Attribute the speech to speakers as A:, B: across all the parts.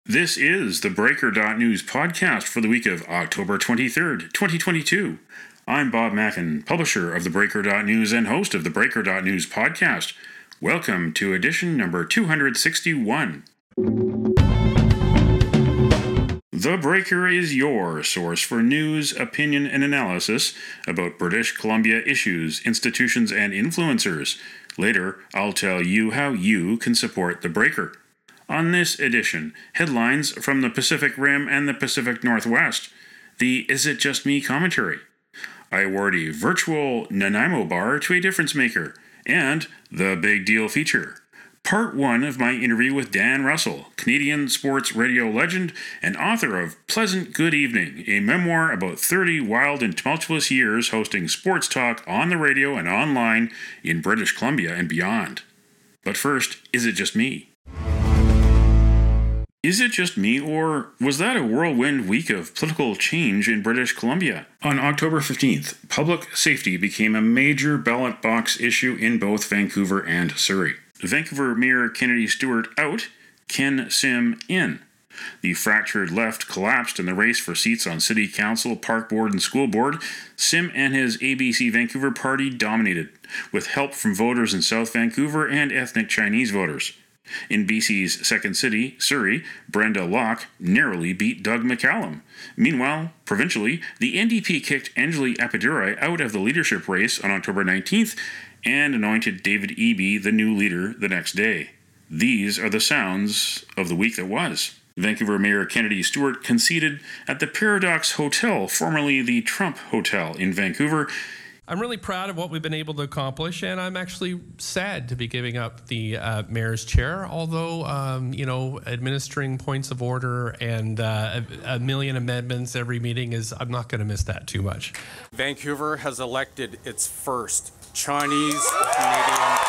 A: This is the Breaker.News podcast for the week of October 23rd, 2022. I'm Bob Mackin, publisher of the Breaker.News and host of the Breaker.News podcast. Welcome to edition number 261. The Breaker is your source for news, opinion, and analysis about British Columbia issues, institutions, and influencers. Later, I'll tell you how you can support the Breaker. On this edition, headlines from the Pacific Rim and the Pacific Northwest, the Is It Just Me commentary, I award a virtual Nanaimo bar to a difference maker, and the Big Deal feature. Part 1 of my interview with Dan Russell, Canadian sports radio legend and author of Pleasant Good Evening, a memoir about 30 wild and tumultuous years hosting sports talk on the radio and online in British Columbia and beyond. But first, is it just me? Is it just me, or was that a whirlwind week of political change in British Columbia? On October 15th, public safety became a major ballot box issue in both Vancouver and Surrey. Vancouver Mayor Kennedy Stewart out, Ken Sim in. The fractured left collapsed in the race for seats on City Council, Park Board, and School Board. Sim and his ABC Vancouver party dominated, with help from voters in South Vancouver and ethnic Chinese voters. In BC's second city, Surrey, Brenda Locke narrowly beat Doug McCallum. Meanwhile, provincially, the NDP kicked Anjali Appadurai out of the leadership race on October 19th and anointed David Eby the new leader the next day. These are the sounds of the week that was. Vancouver Mayor Kennedy Stewart conceded at the Paradox Hotel, formerly the Trump Hotel in Vancouver.
B: I'm really proud of what we've been able to accomplish, and I'm actually sad to be giving up the mayor's chair, although, administering points of order and a million amendments every meeting I'm not going to miss that too much.
C: Vancouver has elected its first Chinese Canadian.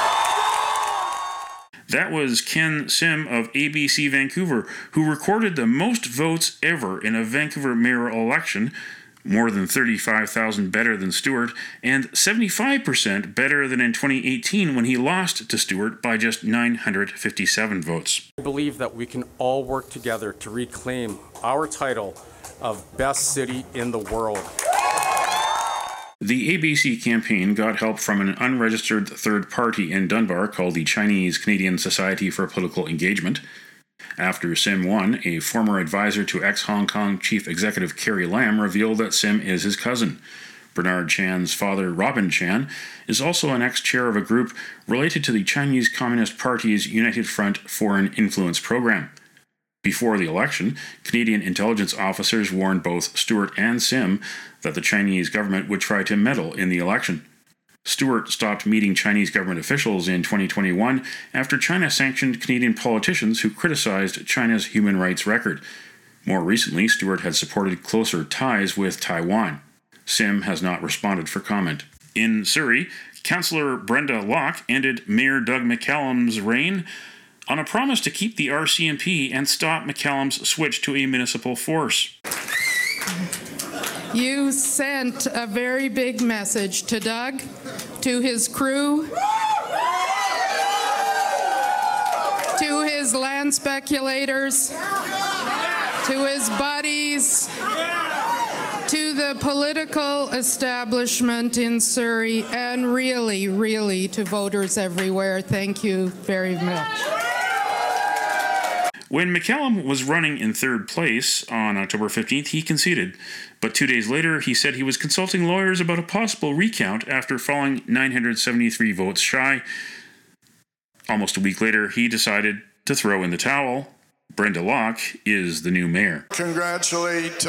A: That was Ken Sim of ABC Vancouver, who recorded the most votes ever in a Vancouver mayoral election, more than 35,000 better than Stewart, and 75% better than in 2018 when he lost to Stewart by just 957 votes.
C: I believe that we can all work together to reclaim our title of best city in the world.
A: The ABC campaign got help from an unregistered third party in Dunbar called the Chinese Canadian Society for Political Engagement. After Sim won, a former advisor to ex-Hong Kong Chief Executive Carrie Lam revealed that Sim is his cousin. Bernard Chan's father, Robin Chan, is also an ex-chair of a group related to the Chinese Communist Party's United Front Foreign Influence program. Before the election, Canadian intelligence officers warned both Stewart and Sim that the Chinese government would try to meddle in the election. Stewart stopped meeting Chinese government officials in 2021 after China sanctioned Canadian politicians who criticized China's human rights record. More recently, Stewart had supported closer ties with Taiwan. Sim has not responded for comment. In Surrey, Councillor Brenda Locke ended Mayor Doug McCallum's reign on a promise to keep the RCMP and stop McCallum's switch to a municipal force.
D: You sent a very big message to Doug, to his crew, to his land speculators, to his buddies, to the political establishment in Surrey, and really to voters everywhere. Thank you very much.
A: When McCallum was running in third place on October 15th, he conceded. But 2 days later, he said he was consulting lawyers about a possible recount after falling 973 votes shy. Almost a week later, he decided to throw in the towel. Brenda Locke is the new mayor.
E: Congratulate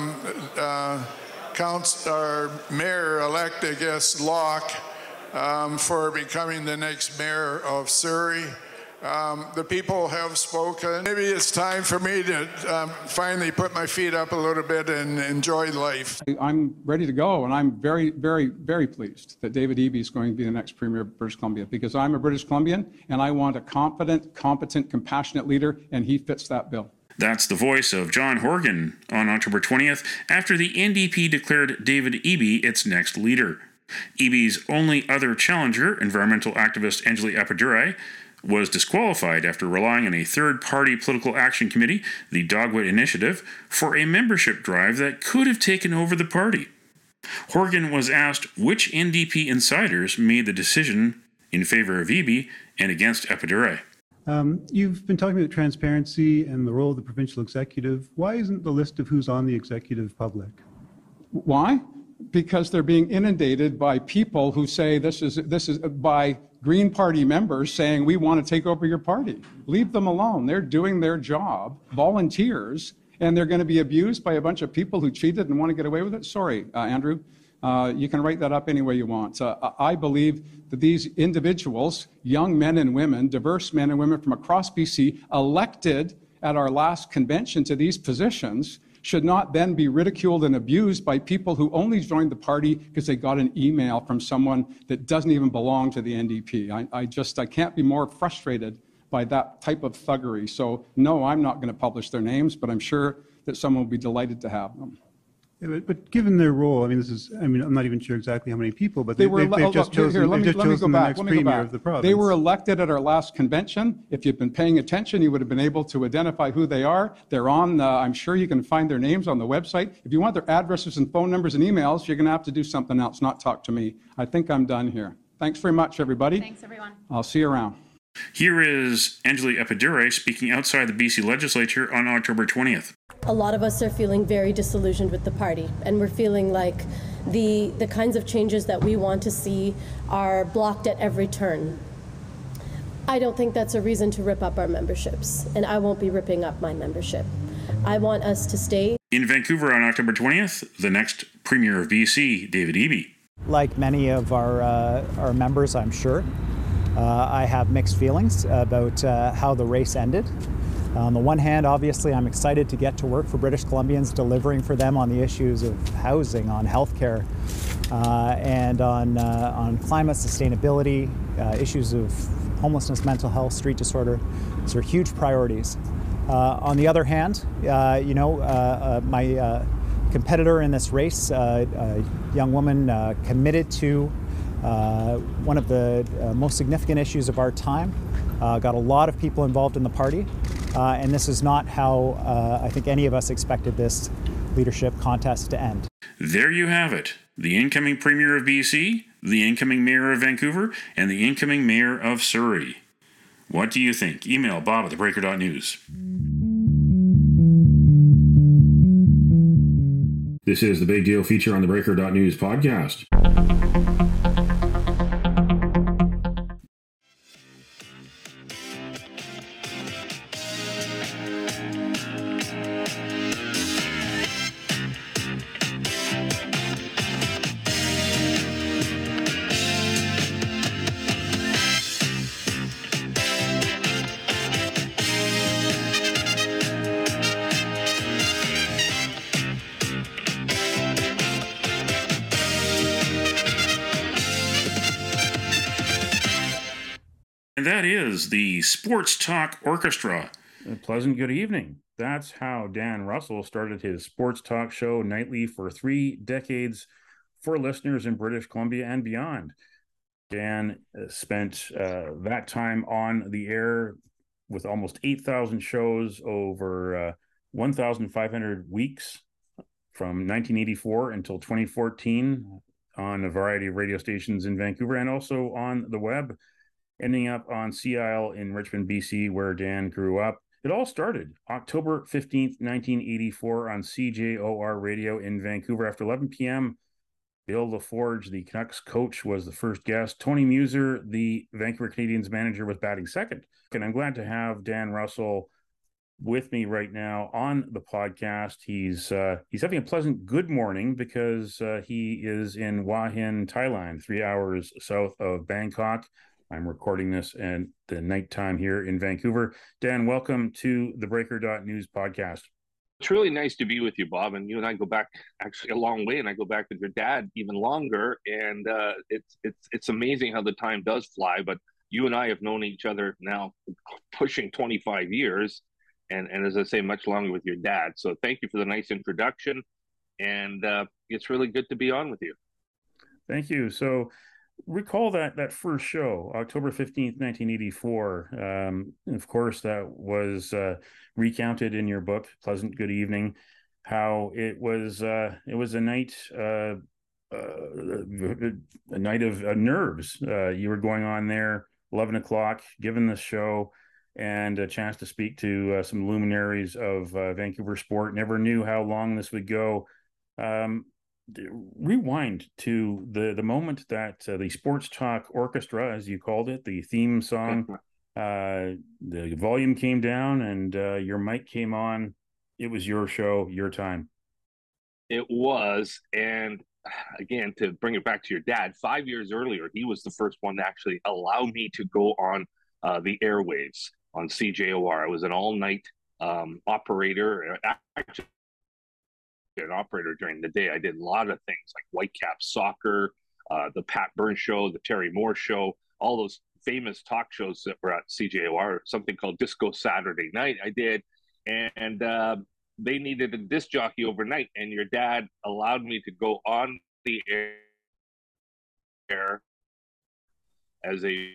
E: Mayor-elect, Locke, for becoming the next mayor of Surrey. The people have spoken. Maybe it's time for me to finally put my feet up a little bit and enjoy life.
F: I'm ready to go, and I'm very, very, very pleased that David Eby is going to be the next Premier of British Columbia, because I'm a British Columbian, and I want a confident, competent, compassionate leader, and he fits that bill.
A: That's the voice of John Horgan on October 20th after the NDP declared David Eby its next leader. Eby's only other challenger, environmental activist Anjali Appadurai, was disqualified after relying on a third-party political action committee, the Dogwood Initiative, for a membership drive that could have taken over the party. Horgan was asked which NDP insiders made the decision in favor of Eby and against Epidure.
G: You've been talking about transparency and the role of the provincial executive. Why isn't the list of who's on the executive public?
F: Why? Because they're being inundated by people who say this is by Green Party members saying we want to take over your party. Leave them alone. They're doing their job, volunteers, and they're going to be abused by a bunch of people who cheated and want to get away with it. Sorry, Andrew. You can write that up any way you want. I believe that these individuals, young men and women, diverse men and women from across BC, elected at our last convention to these positions, should not then be ridiculed and abused by people who only joined the party because they got an email from someone that doesn't even belong to the NDP. I can't be more frustrated by that type of thuggery. So no, I'm not going to publish their names, but I'm sure that someone will be delighted to have them.
G: Yeah, but given their role, I'm not even sure exactly how many people, but they've just chosen the next premier of the province.
F: They were elected at our last convention. If you've been paying attention, you would have been able to identify who they are. They're on, I'm sure you can find their names on the website. If you want their addresses and phone numbers and emails, you're going to have to do something else, not talk to me. I think I'm done here. Thanks very much, everybody.
H: Thanks, everyone.
F: I'll see you around.
A: Here is Angeli Epidure speaking outside the BC legislature on October 20th.
I: A lot of us are feeling very disillusioned with the party, and we're feeling like the kinds of changes that we want to see are blocked at every turn. I don't think that's a reason to rip up our memberships, and I won't be ripping up my membership. I want us to stay.
A: In Vancouver on October 20th, the next Premier of BC, David Eby.
J: Like many of our members, I'm sure, I have mixed feelings about how the race ended. On the one hand, obviously, I'm excited to get to work for British Columbians, delivering for them on the issues of housing, on healthcare, and on climate sustainability, issues of homelessness, mental health, street disorder. These are huge priorities. On the other hand, my competitor in this race, a young woman committed to one of the most significant issues of our time, got a lot of people involved in the party. And this is not how I think any of us expected this leadership contest to end.
A: There you have it. The incoming Premier of BC, the incoming Mayor of Vancouver, and the incoming Mayor of Surrey. What do you think? Email bob@thebreaker.news. This is the Big Deal feature on the Breaker.news podcast. And that is the Sports Talk Orchestra. A pleasant good evening. That's how Dan Russell started his sports talk show nightly for 3 decades for listeners in British Columbia and beyond. Dan spent that time on the air with almost 8,000 shows over 1,500 weeks from 1984 until 2014 on a variety of radio stations in Vancouver and also on the web, ending up on Sea Isle in Richmond, BC, where Dan grew up. It all started October 15th, 1984 on CJOR radio in Vancouver. After 11 p.m., Bill LaForge, the Canucks coach, was the first guest. Tony Muser, the Vancouver Canadians manager, was batting second. And I'm glad to have Dan Russell with me right now on the podcast. He's having a pleasant good morning because he is in Hua Hin, Thailand, 3 hours south of Bangkok. I'm recording this at the nighttime here in Vancouver. Dan, welcome to the Breaker.news podcast.
K: It's really nice to be with you, Bob. And you and I go back actually a long way, and I go back with your dad even longer. And it's amazing how the time does fly. But you and I have known each other now pushing 25 years, and as I say, much longer with your dad. So thank you for the nice introduction, and it's really good to be on with you.
A: Thank you. So recall that first show, October 15th, 1984. Of course, that was recounted in your book, Pleasant Good Evening, how it was a night a night of nerves. You were going on there 11 o'clock, given the show, and a chance to speak to some luminaries of Vancouver sport. Never knew how long this would go. Rewind to the moment that the Sports Talk Orchestra, as you called it, the theme song, the volume came down and your mic came on. It was your show, your time.
K: It was. And again, to bring it back to your dad, 5 years earlier, he was the first one to actually allow me to go on the airwaves on CJOR. I was an all-night operator. Actually, an operator during the day. I did a lot of things like Whitecap Soccer, the Pat Burns Show, the Terry Moore Show, all those famous talk shows that were at CJOR, something called Disco Saturday Night I did. And they needed a disc jockey overnight, and your dad allowed me to go on the air as a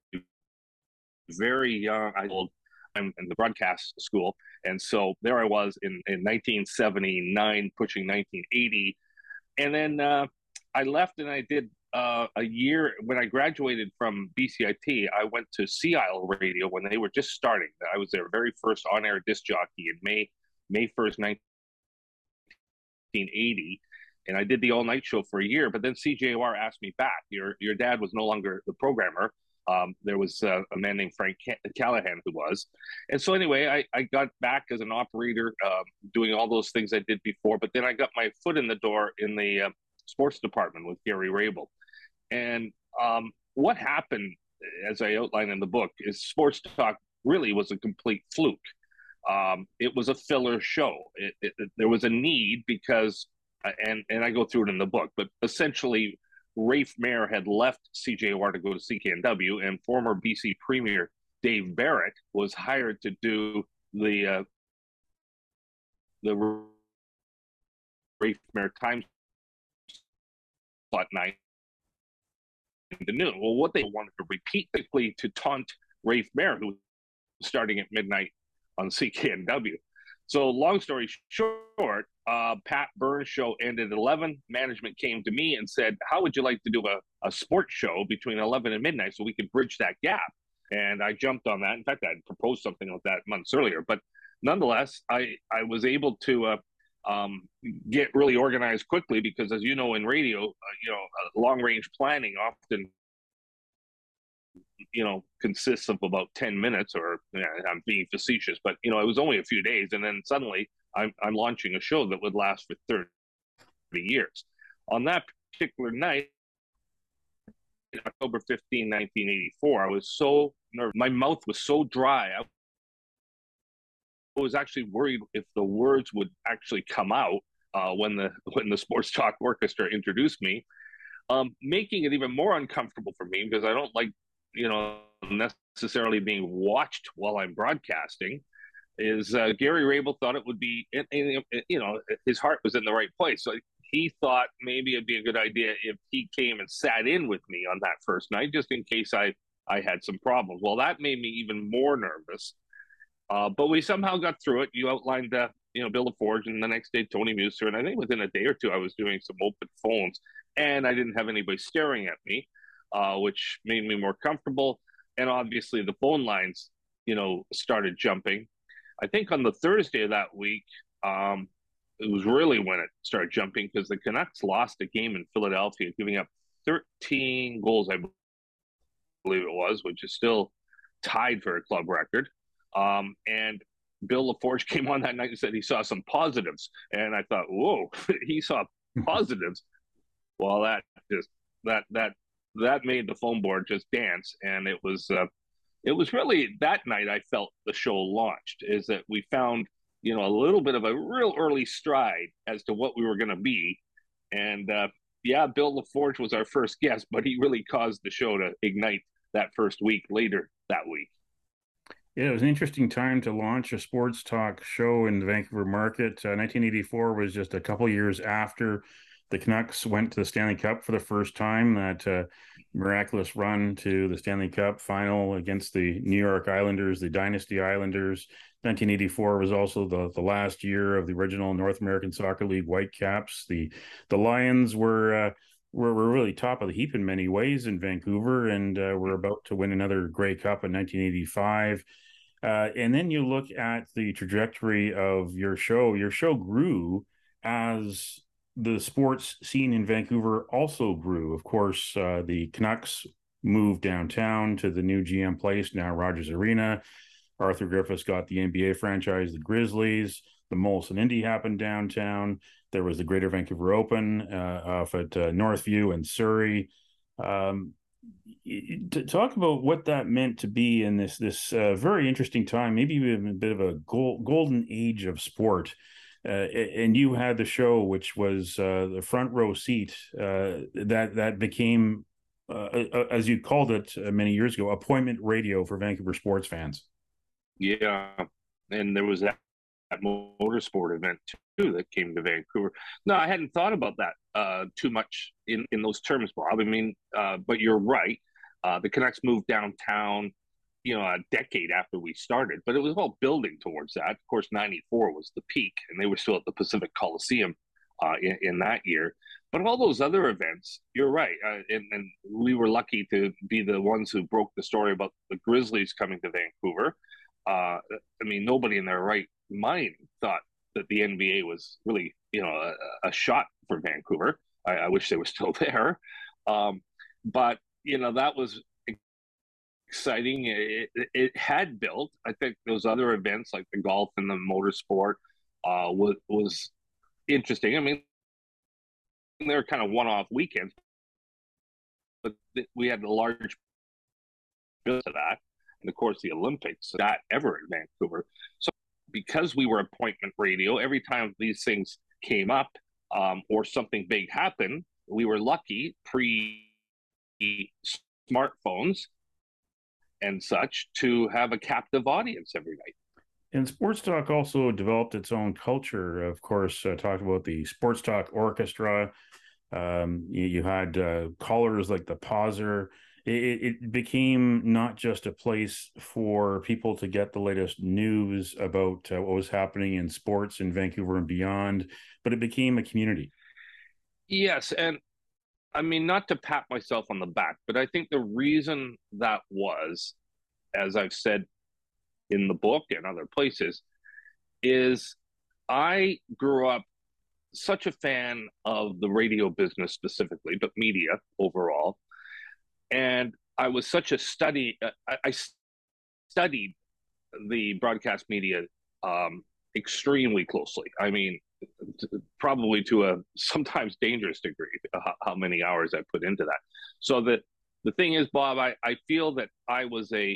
K: very young, I'm in the broadcast school. And so there I was in 1979, pushing 1980. And then I left and I did a year. When I graduated from BCIT, I went to Sea Isle Radio when they were just starting. I was their very first on-air disc jockey in May 1st, 1980. And I did the all-night show for a year. But then CJOR asked me back. Your dad was no longer the programmer. There was a man named Frank Callahan who was. And so anyway, I got back as an operator, doing all those things I did before. But then I got my foot in the door in the sports department with Gary Rabel. And what happened, as I outlined in the book, is Sports Talk really was a complete fluke. It was a filler show. There was a need because, and I go through it in the book, but essentially Rafe Mayer had left CJOR to go to CKNW, and former BC Premier Dave Barrett was hired to do the Rafe Mayer time slot night into noon. Well, what they wanted to repeat quickly to taunt Rafe Mayer, who was starting at midnight on CKNW. So long story short, Pat Burns show ended at 11. Management came to me and said, how would you like to do a sports show between 11 and midnight so we could bridge that gap? And I jumped on that. In fact, I had proposed something like that months earlier. But nonetheless, I was able to get really organized quickly because, as you know, in radio, long-range planning often consists of about 10 minutes, or I'm being facetious, but it was only a few days, and then suddenly I'm launching a show that would last for 30 years. On that particular night, October 15, 1984, I was so nervous. My mouth was so dry. I was actually worried if the words would actually come out when the Sports Talk Orchestra introduced me, making it even more uncomfortable for me because I don't like necessarily being watched while I'm broadcasting. Is Gary Rabel thought it would be, his heart was in the right place. So he thought maybe it'd be a good idea if he came and sat in with me on that first night, just in case I had some problems. Well, that made me even more nervous. But we somehow got through it. You outlined, Bill LaForge, and the next day, Tony Muser. And I think within a day or two, I was doing some open phones, and I didn't have anybody staring at me, which made me more comfortable. And obviously the phone lines, started jumping. I think on the Thursday of that week, it was really when it started jumping because the Canucks lost a game in Philadelphia, giving up 13 goals, I believe it was, which is still tied for a club record. And Bill LaForge came on that night and said he saw some positives. And I thought, whoa, he saw positives. Well, that made the phone board just dance. And it was really that night I felt the show launched, is that we found, a little bit of a real early stride as to what we were going to be. And Bill LaForge was our first guest, but he really caused the show to ignite that first week later that week.
A: Yeah, it was an interesting time to launch a sports talk show in the Vancouver market. 1984 was just a couple years after The Canucks went to the Stanley Cup for the first time, that miraculous run to the Stanley Cup final against the New York Islanders, the Dynasty Islanders. 1984 was also the last year of the original North American Soccer League Whitecaps. The Lions were really top of the heap in many ways in Vancouver, and were about to win another Grey Cup in 1985. And then you look at the trajectory of your show. Your show grew as the sports scene in Vancouver also grew. Of course, the Canucks moved downtown to the new GM Place, now Rogers Arena. Arthur Griffiths got the NBA franchise, the Grizzlies. The Molson Indy happened downtown. There was the Greater Vancouver Open off at Northview and Surrey. To talk about what that meant to be in this very interesting time, maybe even a bit of a golden age of sport. And you had the show, which was the front row seat, that became, as you called it many years ago, appointment radio for Vancouver sports fans.
K: Yeah, and there was that motorsport event too that came to Vancouver. No, I hadn't thought about that too much in those terms, Bob. I mean, but you're right. The Canucks moved downtown, a decade after we started, but it was all building towards that. Of course, 94 was the peak, and they were still at the Pacific Coliseum in that year. But all those other events, you're right. And we were lucky to be the ones who broke the story about the Grizzlies coming to Vancouver. I mean, nobody in their right mind thought that the NBA was really, a shot for Vancouver. I wish they were still there. But, that was exciting. It had built. I think those other events like the golf and the motorsport was interesting. I mean, they were kind of one-off weekends, but we had a large build to that. And of course, the Olympics, not ever in Vancouver. So because we were appointment radio, every time these things came up or something big happened, we were lucky pre-smartphones and such to have a captive audience every night.
A: And Sports Talk also developed its own culture. Of course, talk about the Sports Talk Orchestra. You had callers like the Pauser. It became not just a place for people to get the latest news about what was happening in sports in Vancouver and beyond, but it became a community.
K: Yes, and I mean, not to pat myself on the back, but I think the reason that was, as I've said in the book and other places, is I grew up such a fan of the radio business specifically, but media overall. And I was such a I studied the broadcast media extremely closely. I mean, probably to a sometimes dangerous degree, how many hours I put into that. So the thing is, Bob, I feel that I was I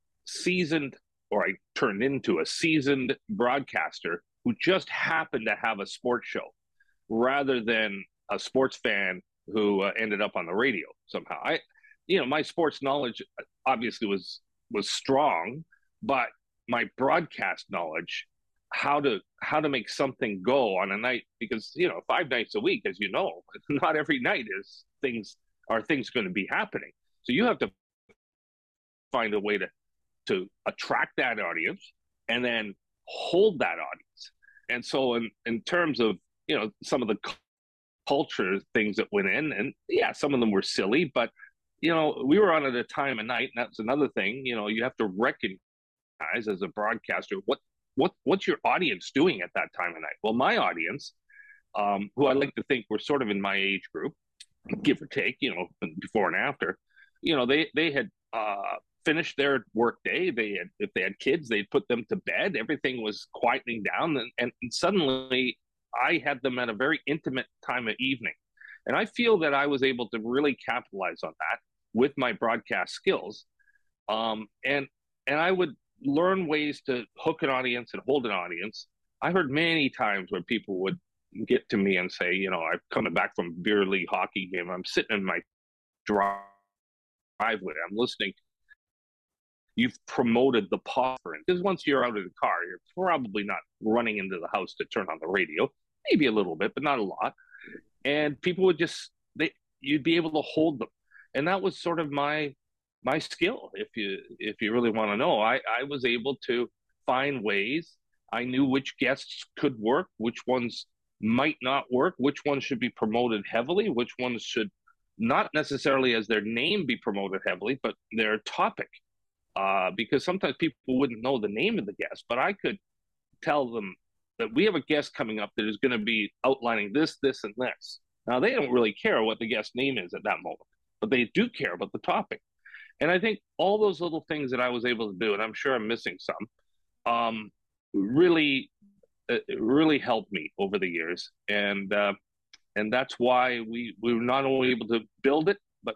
K: turned into a seasoned broadcaster who just happened to have a sports show rather than a sports fan who ended up on the radio somehow. My sports knowledge obviously was strong, but my broadcast knowledge, how to make something go on a night, because 5 nights a week, as you know, not every night things going to be happening. So you have to find a way to attract that audience and then hold that audience. And so in terms of some of the culture things that went in, and yeah, some of them were silly, but we were on at a time of night, and that's another thing. You have to recognize as a broadcaster what's your audience doing at that time of night. Well, my audience, who I like to think were sort of in my age group, give or take, before and after, they had finished their work day. If they had kids, they'd put them to bed. Everything was quieting down, and suddenly I had them at a very intimate time of evening. And I feel that I was able to really capitalize on that with my broadcast skills. And I would learn ways to hook an audience and hold an audience. I heard many times where people would get to me and say, I'm coming back from a beer league hockey game. I'm sitting in my driveway. I'm listening. You've promoted the pause, because once you're out of the car, you're probably not running into the house to turn on the radio. Maybe a little bit, but not a lot. and people would you'd be able to hold them. And that was sort of my skill. If you really want to know, I was able to find ways. I knew which guests could work, which ones might not work, which ones should be promoted heavily, which ones should not necessarily as their name be promoted heavily, but their topic. Because sometimes people wouldn't know the name of the guest, but I could tell them that we have a guest coming up that is going to be outlining this, this, and this. Now, they don't really care what the guest name is at that moment, but they do care about the topic. And I think all those little things that I was able to do, and I'm sure I'm missing some, really helped me over the years. And that's why we were not only able to build it, but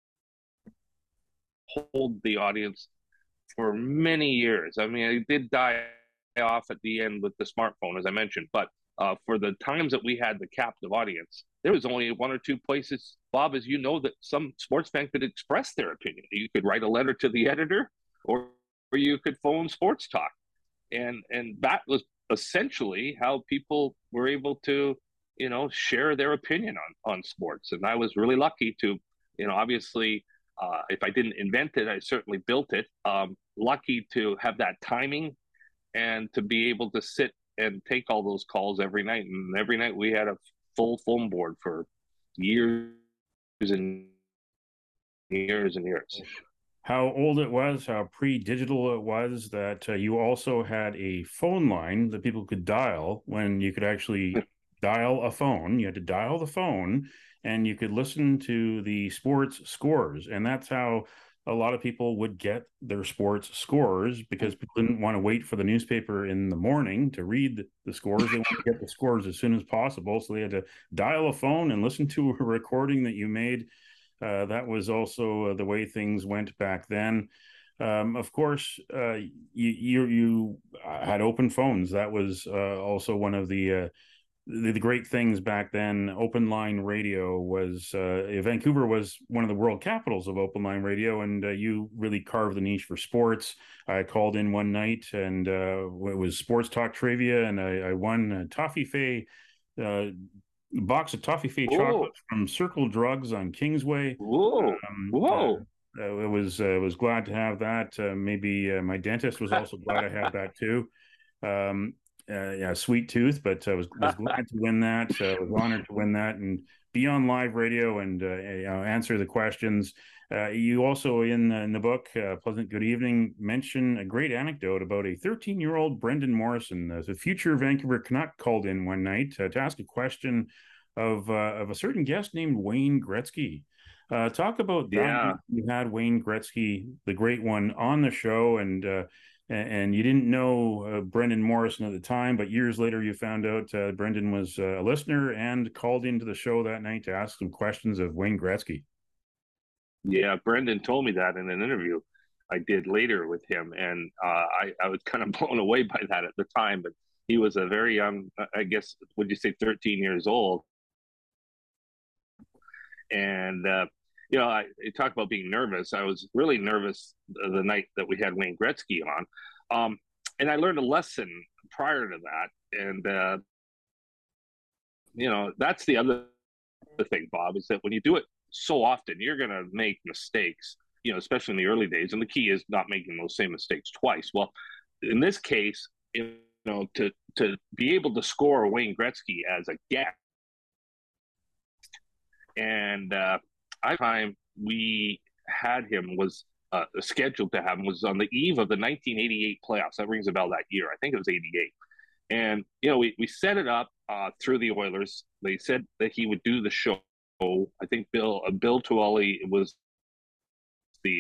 K: hold the audience for many years. I mean, it did die off at the end with the smartphone, as I mentioned, but for the times that we had the captive audience, there was only one or two places, Bob, as you know, that some sports fan could express their opinion. You could write a letter to the editor, or you could phone Sports Talk. And that was essentially how people were able to, share their opinion on sports. And I was really lucky to, obviously, if I didn't invent it, I certainly built it. Lucky to have that timing and to be able to sit and take all those calls every night. And every night we had a full phone board for years and years and years.
A: How old it was, how pre-digital it was, that you also had a phone line that people could dial when you could actually dial a phone. You had to dial the phone and you could listen to the sports scores. And that's how a lot of people would get their sports scores, because people didn't want to wait for the newspaper in the morning to read the scores. They wanted to get the scores as soon as possible. So they had to dial a phone and listen to a recording that you made. That was also the way things went back then. Of course, you had open phones. That was also one of the great things back then. Open line radio was, Vancouver was one of the world capitals of open line radio, and you really carved the niche for sports. I called in one night, and it was Sports Talk Trivia, and I won a Toffee Fay, box of Toffee Fay chocolates from Circle Drugs on Kingsway.
K: Whoa!
A: I was glad to have that. Maybe my dentist was also glad I had that too. Sweet tooth, but I was glad to win that. I was honored to win that and be on live radio and answer the questions. You also in the book, Pleasant Good Evening, mention a great anecdote about a 13-year-old Brendan Morrison, the future Vancouver Canuck, called in one night to ask a question of a certain guest named Wayne Gretzky. Talk about that. You had Wayne Gretzky, the great one, on the show, and you didn't know Brendan Morrison at the time, but years later you found out Brendan was a listener and called into the show that night to ask some questions of Wayne Gretzky.
K: Yeah, Brendan told me that in an interview I did later with him, and I was kind of blown away by that at the time, but he was a very young, I guess, would you say 13 years old? And, I talk about being nervous. I was really nervous the night that we had Wayne Gretzky on. And I learned a lesson prior to that. And, that's the other thing, Bob, is that when you do it so often, you're going to make mistakes, especially in the early days. And the key is not making those same mistakes twice. Well, in this case, to be able to score Wayne Gretzky as a guest, and time we had him was scheduled to have him was on the eve of the 1988 playoffs. That rings a bell that year. I think it was 88. And, we set it up through the Oilers. They said that he would do the show. I think Bill Tuoli was the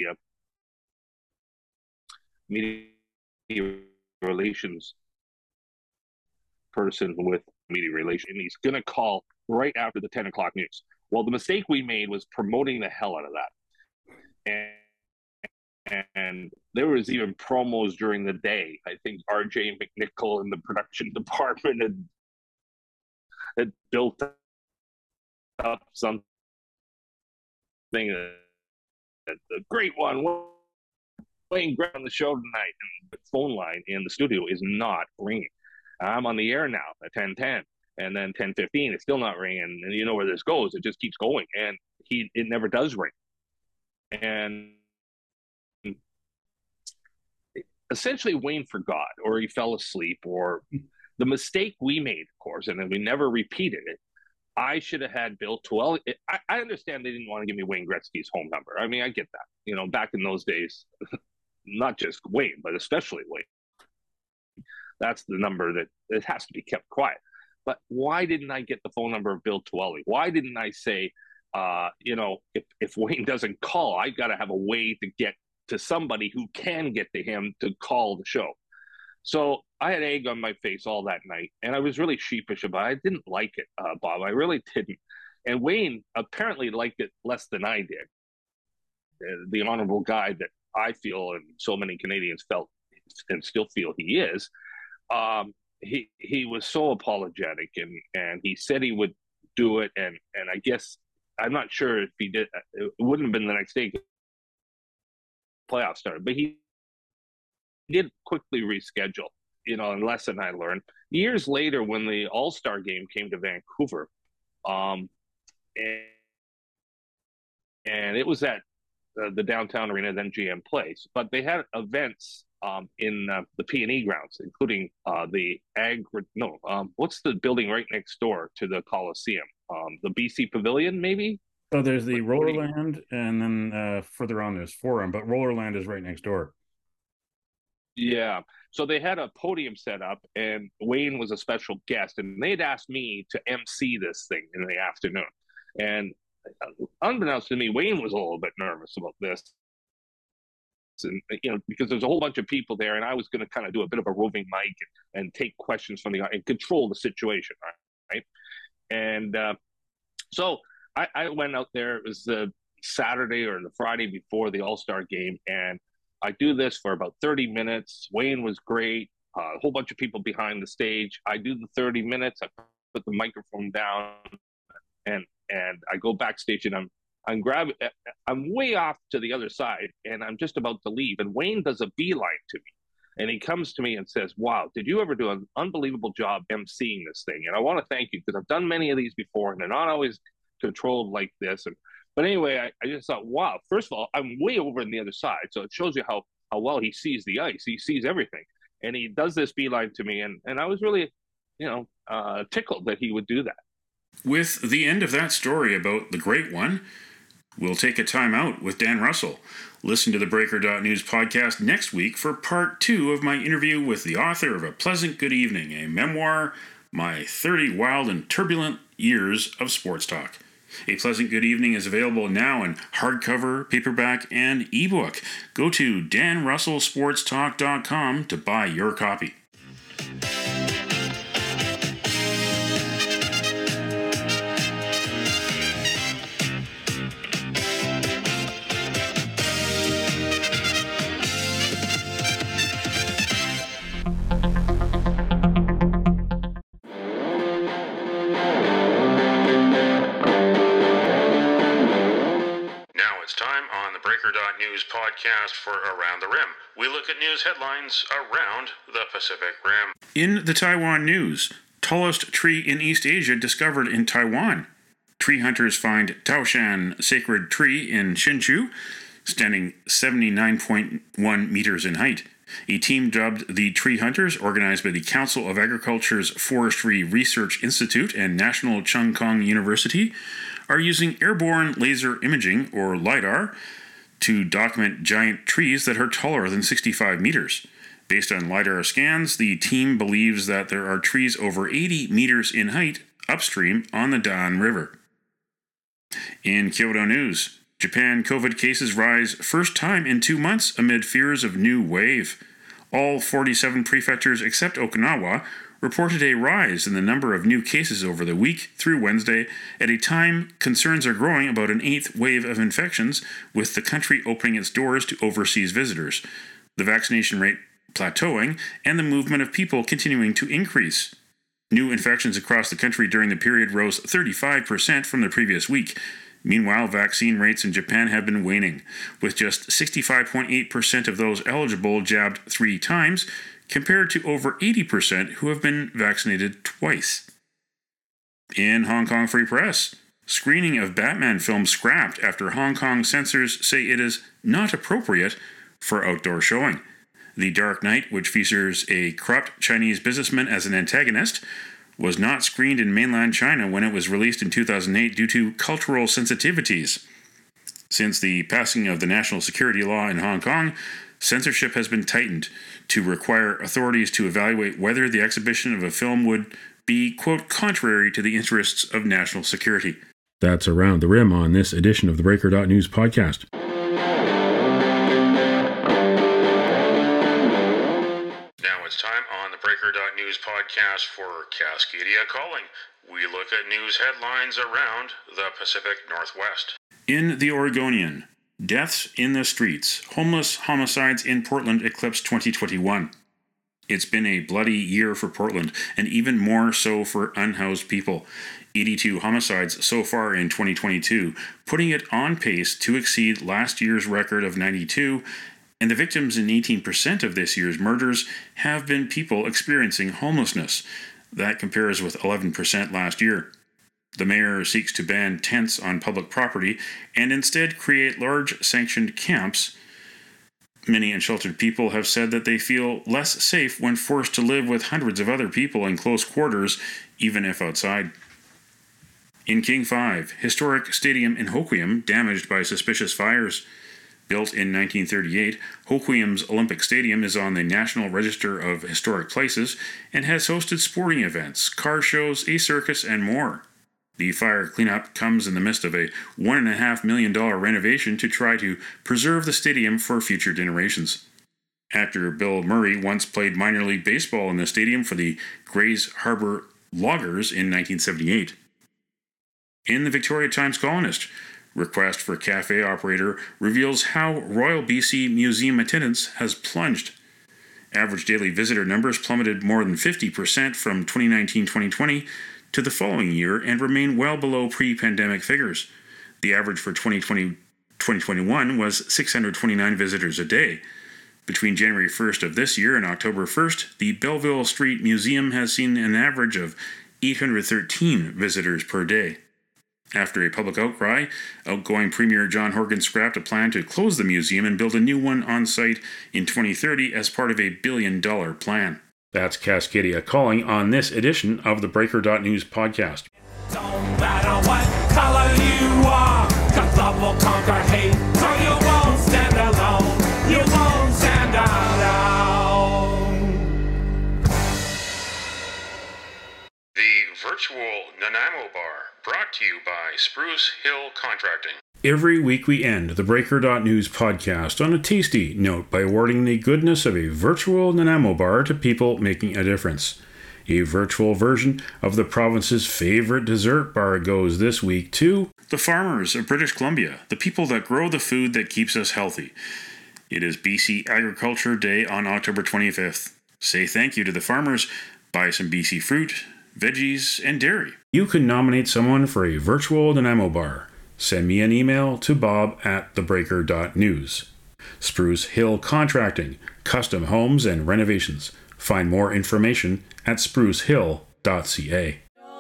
K: media relations person with media relations. And he's going to call right after the 10 o'clock news. Well, the mistake we made was promoting the hell out of that. And there was even promos during the day. I think RJ McNichol in the production department had built up something, a great one. Wayne Gretzky on the show tonight, and the phone line in the studio is not ringing. I'm on the air now at 10:10. And then 10:15, it's still not ringing. And you know where this goes. It just keeps going. And it never does ring. And essentially Wayne forgot, or he fell asleep, or the mistake we made, of course, and then we never repeated it. I should have had Bill Tuoly. I understand they didn't want to give me Wayne Gretzky's home number. I mean, I get that. You know, back in those days, not just Wayne, but especially Wayne. That's the number that it has to be kept quiet. But why didn't I get the phone number of Bill Tuoly? Why didn't I say, you know, if Wayne doesn't call, I got to have a way to get to somebody who can get to him to call the show. So I had egg on my face all that night, and I was really sheepish about it. I didn't like it, Bob. I really didn't. And Wayne apparently liked it less than I did. The honorable guy that I feel and so many Canadians felt and still feel he is, he was so apologetic, and he said he would do it. And I guess, I'm not sure if he did, it wouldn't have been the next day playoffs started, but he did quickly reschedule, you know, a lesson I learned. Years later, when the All-Star game came to Vancouver, and it was at the downtown arena, then GM Place, but they had events in the P&E grounds, including what's the building right next door to the Coliseum? The BC Pavilion, maybe?
A: So there's the Rollerland, and then further on there's Forum, but Rollerland is right next door.
K: Yeah. So they had a podium set up, and Wayne was a special guest, and they'd asked me to MC this thing in the afternoon. And unbeknownst to me, Wayne was a little bit nervous about this. And, you know, because there's a whole bunch of people there, and I was going to kind of do a bit of a roving mic and take questions from and control the situation, right? And so I went out there. It was the Saturday or the Friday before the All-Star game, and I do this for about 30 minutes. Wayne was great. A whole bunch of people behind the stage. I do the 30 minutes. I put the microphone down, and I go backstage, and I'm way off to the other side, and I'm just about to leave. And Wayne does a beeline to me, and he comes to me and says, "Wow, did you ever do an unbelievable job emceeing this thing? And I want to thank you, because I've done many of these before, and they're not always controlled like this." But anyway, I just thought, wow, first of all, I'm way over on the other side. So it shows you how well he sees the ice. He sees everything. And he does this beeline to me. And I was really, you know, tickled that he would do that.
A: With the end of that story about the Great One, we'll take a time out with Dan Russell. Listen to the Breaker.News podcast next week for part 2 of my interview with the author of A Pleasant Good Evening, a memoir, My 30 Wild and Turbulent Years of Sports Talk. A Pleasant Good Evening is available now in hardcover, paperback, and ebook. Go to danrussellsportstalk.com to buy your copy. Breaker.News podcast for Around the Rim. We look at news headlines around the Pacific Rim. In the Taiwan news, tallest tree in East Asia discovered in Taiwan. Tree hunters find Taoshan sacred tree in Hsinchu, standing 79.1 meters in height. A team dubbed the Tree Hunters, organized by the Council of Agriculture's Forestry Research Institute and National Chung Kung University, are using airborne laser imaging, or LiDAR, to document giant trees that are taller than 65 meters. Based on LiDAR scans, the team believes that there are trees over 80 meters in height upstream on the Dan River. In Kyoto news, Japan COVID cases rise first time in 2 months amid fears of new wave. All 47 prefectures except Okinawa reported a rise in the number of new cases over the week through Wednesday, at a time concerns are growing about an 8th wave of infections, with the country opening its doors to overseas visitors, the vaccination rate plateauing, and the movement of people continuing to increase. New infections across the country during the period rose 35% from the previous week. Meanwhile, vaccine rates in Japan have been waning, with just 65.8% of those eligible jabbed 3 times, compared to over 80% who have been vaccinated twice. In Hong Kong Free Press, screening of Batman film scrapped after Hong Kong censors say it is not appropriate for outdoor showing. The Dark Knight, which features a corrupt Chinese businessman as an antagonist, was not screened in mainland China when it was released in 2008 due to cultural sensitivities. Since the passing of the national security law in Hong Kong, censorship has been tightened to require authorities to evaluate whether the exhibition of a film would be, quote, contrary to the interests of national security. That's Around the Rim on this edition of the Breaker.News podcast. Now it's time on the Breaker.News podcast for Cascadia Calling. We look at news headlines around the Pacific Northwest. In the Oregonian, deaths in the streets, homeless homicides in Portland eclipse 2021. It's been a bloody year for Portland, and even more so for unhoused people. 82 homicides so far in 2022, putting it on pace to exceed last year's record of 92, and the victims in 18% of this year's murders have been people experiencing homelessness. That compares with 11% last year. The mayor seeks to ban tents on public property and instead create large sanctioned camps. Many unsheltered people have said that they feel less safe when forced to live with hundreds of other people in close quarters, even if outside. In King 5, historic stadium in Hoquiam damaged by suspicious fires. Built in 1938, Hoquiam's Olympic Stadium is on the National Register of Historic Places and has hosted sporting events, car shows, a circus, and more. The fire cleanup comes in the midst of a $1.5 million renovation to try to preserve the stadium for future generations. Actor Bill Murray once played minor league baseball in the stadium for the Grays Harbor Loggers in 1978. In the Victoria Times Colonist, request for cafe operator reveals how Royal BC Museum attendance has plunged. Average daily visitor numbers plummeted more than 50% from 2019-2020 to the following year and remain well below pre-pandemic figures. The average for 2020-2021 was 629 visitors a day. Between January 1st of this year and October 1st, the Belleville Street Museum has seen an average of 813 visitors per day. After a public outcry, outgoing Premier John Horgan scrapped a plan to close the museum and build a new one on site in 2030 as part of a $1 billion plan. That's Cascadia Calling on this edition of the Breaker.News podcast.
H: Don't matter what color you are, 'cause love will conquer hate, so you won't stand alone, you won't stand alone.
A: The virtual Nanaimo Bar, brought to you by Spruce Hill Contracting. Every week we end the Breaker.News podcast on a tasty note by awarding the goodness of a virtual Nanaimo bar to people making a difference. A virtual version of the province's favorite dessert bar goes this week to the farmers of British Columbia, the people that grow the food that keeps us healthy. It is BC Agriculture Day on October 25th. Say thank you to the farmers, buy some BC fruit, veggies, and dairy. You can nominate someone for a virtual Nanaimo bar. Send me an email to bob@thebreaker.news. Spruce Hill Contracting, custom homes and renovations. Find more information at sprucehill.ca.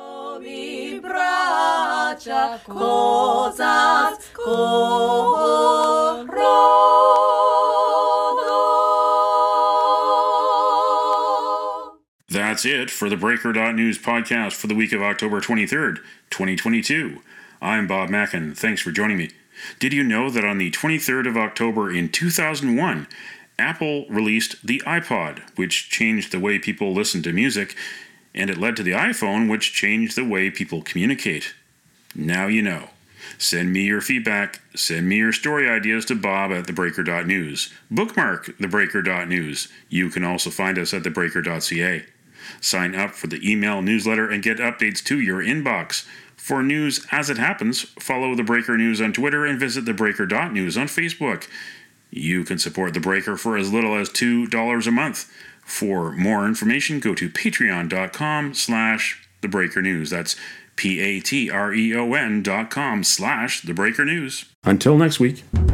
A: That's it for the Breaker.News podcast for the week of October 23rd, 2022. I'm Bob Mackin. Thanks for joining me. Did you know that on the 23rd of October in 2001, Apple released the iPod, which changed the way people listen to music, and it led to the iPhone, which changed the way people communicate? Now you know. Send me your feedback. Send me your story ideas to bob@thebreaker.news. Bookmark thebreaker.news. You can also find us at thebreaker.ca. Sign up for the email newsletter and get updates to your inbox. For news as it happens, follow The Breaker News on Twitter and visit thebreaker.news on Facebook. You can support The Breaker for as little as $2 a month. For more information, go to patreon.com/thebreakernews. That's patreon.com/thebreakernews. Until next week.